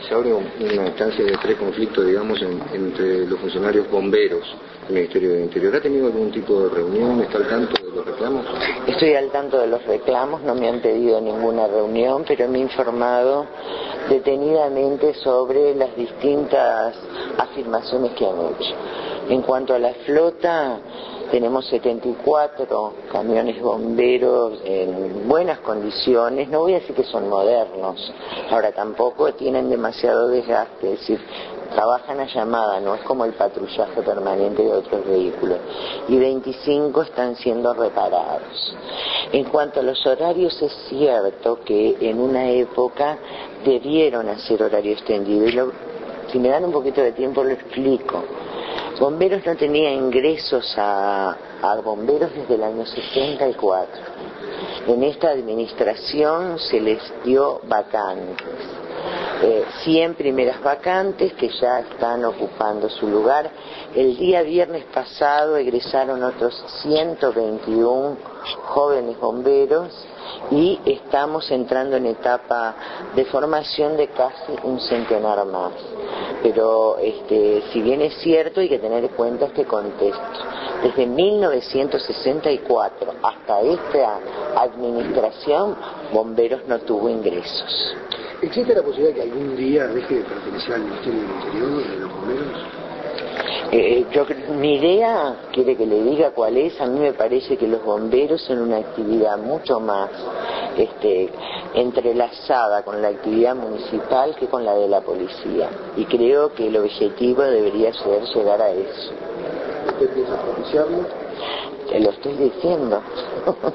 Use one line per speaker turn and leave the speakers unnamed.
se abre una instancia de preconflicto, digamos, entre los funcionarios bomberos del Ministerio del Interior. ¿Ha tenido algún tipo de reunión? ¿Está al tanto de los reclamos?
Estoy al tanto de los reclamos, no me han pedido ninguna reunión, pero me he informado detenidamente sobre las distintas afirmaciones que han hecho. En cuanto a la flota, tenemos 74 camiones bomberos en buenas condiciones, no voy a decir que son modernos, ahora tampoco tienen demasiado desgaste, es decir, trabajan a llamada, no es como el patrullaje permanente de otros vehículos, y 25 están siendo reparados. En cuanto a los horarios, es cierto que en una época debieron hacer horario extendido, y si me dan un poquito de tiempo lo explico. Bomberos no tenía ingresos a bomberos desde el año 64. En esta administración se les dio vacantes. 100 primeras vacantes que ya están ocupando su lugar. El día viernes pasado egresaron otros 121 jóvenes bomberos y estamos entrando en etapa de formación de casi un centenar más. Pero si bien es cierto, hay que tener en cuenta este contexto. Desde 1964 hasta esta administración, Bomberos no tuvo ingresos.
¿Existe la posibilidad que algún día deje de pertenecer al Ministerio del Interior de los bomberos?
Mi idea, quiere que le diga cuál es, a mí me parece que los bomberos son una actividad mucho más entrelazada con la actividad municipal que con la de la policía. Y creo que el objetivo debería ser llegar a eso.
¿Usted piensa propiciarlo?
Te lo estoy diciendo.